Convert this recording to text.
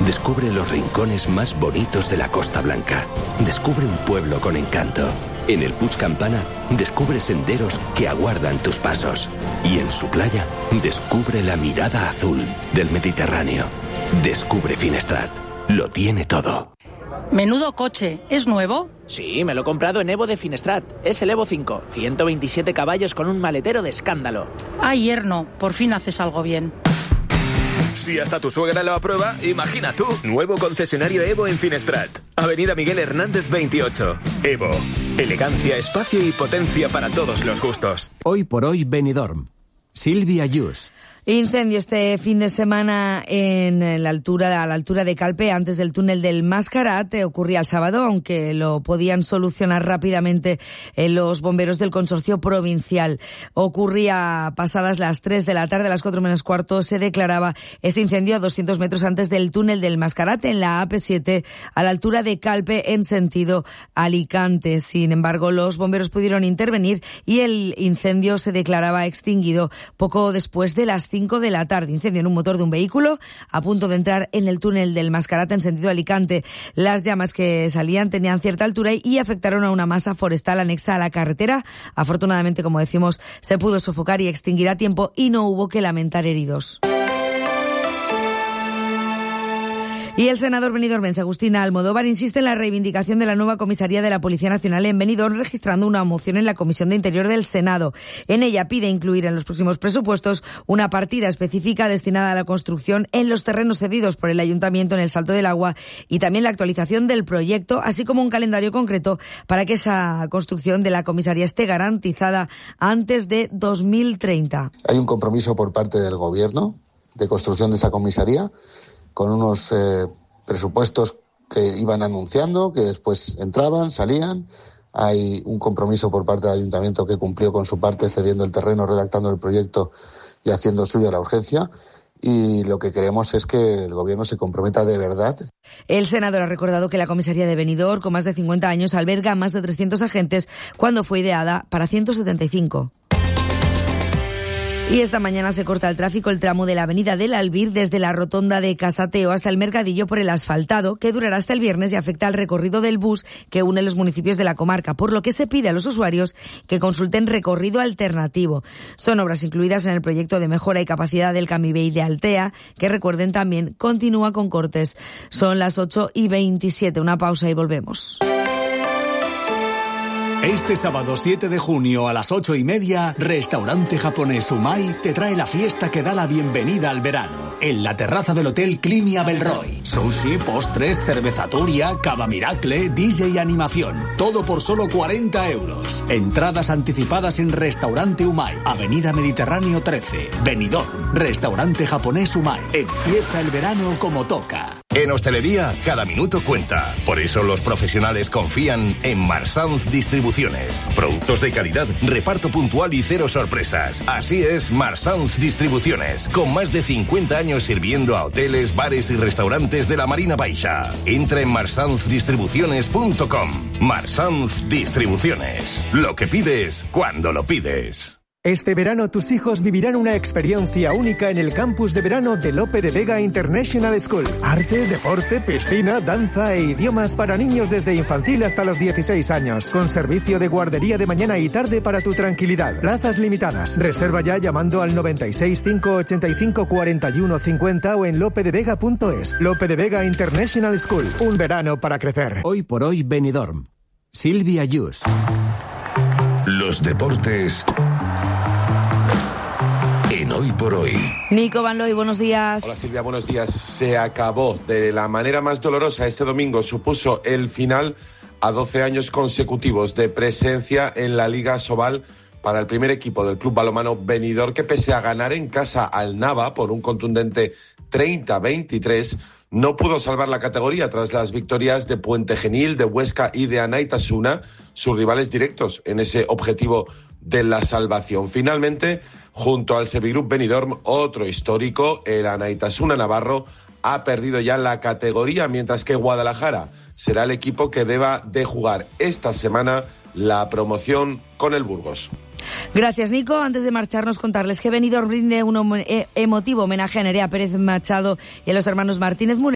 Descubre los rincones más bonitos de la Costa Blanca. Descubre un pueblo con encanto. En el Puig Campana, descubre senderos que aguardan tus pasos. Y en su playa, descubre la mirada azul del Mediterráneo. Descubre Finestrat. Lo tiene todo. Menudo coche, ¿es nuevo? Sí, me lo he comprado en Evo de Finestrat. Es el Evo 5, 127 caballos con un maletero de escándalo. Ay, yerno, por fin haces algo bien. Si hasta tu suegra lo aprueba, imagina tú. Nuevo concesionario Evo en Finestrat. Avenida Miguel Hernández 28. Evo. Elegancia, espacio y potencia para todos los gustos. Hoy por hoy Benidorm. Silvia Yus. Incendio este fin de semana a la altura de Calpe, antes del túnel del Mascarat. Ocurría el sábado, aunque lo podían solucionar rápidamente los bomberos del consorcio provincial. Ocurría pasadas las 3 de la tarde, a las 4 menos cuarto, se declaraba ese incendio a 200 metros antes del túnel del Mascarat, en la AP7, a la altura de Calpe, en sentido Alicante. Sin embargo, los bomberos pudieron intervenir y el incendio se declaraba extinguido poco después de las 5 de la tarde. Incendio en un motor de un vehículo a punto de entrar en el túnel del Mascarat en sentido Alicante. Las llamas que salían tenían cierta altura y afectaron a una masa forestal anexa a la carretera. Afortunadamente, como decimos, se pudo sofocar y extinguir a tiempo y no hubo que lamentar heridos. Y el senador benidormense Agustín Almodóvar insiste en la reivindicación de la nueva comisaría de la Policía Nacional en Benidorm, registrando una moción en la Comisión de Interior del Senado. En ella pide incluir en los próximos presupuestos una partida específica destinada a la construcción en los terrenos cedidos por el Ayuntamiento en el Salto del Agua y también la actualización del proyecto, así como un calendario concreto para que esa construcción de la comisaría esté garantizada antes de 2030. Hay un compromiso por parte del Gobierno de construcción de esa comisaría, con unos presupuestos que iban anunciando, que después entraban, salían. Hay un compromiso por parte del Ayuntamiento que cumplió con su parte, cediendo el terreno, redactando el proyecto y haciendo suya la urgencia. Y lo que queremos es que el Gobierno se comprometa de verdad. El senador ha recordado que la comisaría de Benidorm, con más de 50 años, alberga más de 300 agentes cuando fue ideada para 175. Y esta mañana se corta el tráfico el tramo de la avenida del Albir desde la rotonda de Casateo hasta el Mercadillo por el asfaltado, que durará hasta el viernes y afecta al recorrido del bus que une los municipios de la comarca, por lo que se pide a los usuarios que consulten recorrido alternativo. Son obras incluidas en el proyecto de mejora y capacidad del Camibey de Altea, que recuerden también continúa con cortes. Son las 8:27, una pausa y volvemos. Este sábado 7 de junio a las 8:30, Restaurante Japonés Umai te trae la fiesta que da la bienvenida al verano. En la terraza del Hotel Climia Belroy. Sushi, postres, cervezaturia, cava miracle, DJ y animación. Todo por solo 40 euros. Entradas anticipadas en Restaurante Umai, Avenida Mediterráneo 13, Benidorm. Restaurante Japonés Umai. Empieza el verano como toca. En hostelería, cada minuto cuenta. Por eso los profesionales confían en Marsanz Distribuciones. Productos de calidad, reparto puntual y cero sorpresas. Así es Marsanz Distribuciones, con más de 50 años sirviendo a hoteles, bares y restaurantes de la Marina Baixa. Entra en marsanzdistribuciones.com. Marsanz Distribuciones. Lo que pides, cuando lo pides. Este verano tus hijos vivirán una experiencia única en el campus de verano de Lope de Vega International School. Arte, deporte, piscina, danza e idiomas para niños desde infantil hasta los 16 años. Con servicio de guardería de mañana y tarde para tu tranquilidad. Plazas limitadas. Reserva ya llamando al 96 585 41 50 o en lopedevega.es. Lope de Vega International School. Un verano para crecer. Hoy por hoy Benidorm. Silvia Yus. Los deportes en Hoy por Hoy. Nico Van Looy, buenos días. Hola Silvia, buenos días. Se acabó de la manera más dolorosa este domingo. Supuso el final a 12 años consecutivos de presencia en la Liga Sobal para el primer equipo del Club Balonmano Benidorm, que pese a ganar en casa al Nava por un contundente 30-23, no pudo salvar la categoría tras las victorias de Puente Genil, de Huesca y de Anaitasuna, sus rivales directos en ese objetivo de la salvación. Finalmente, junto al Sevigroup Benidorm, otro histórico, el Anaitasuna Navarro, ha perdido ya la categoría, mientras que Guadalajara será el equipo que deba de jugar esta semana la promoción con el Burgos. Gracias, Nico. Antes de marcharnos, contarles que Benidorm rinde un emotivo homenaje a Nerea Pérez Machado y a los hermanos Martínez Murillo.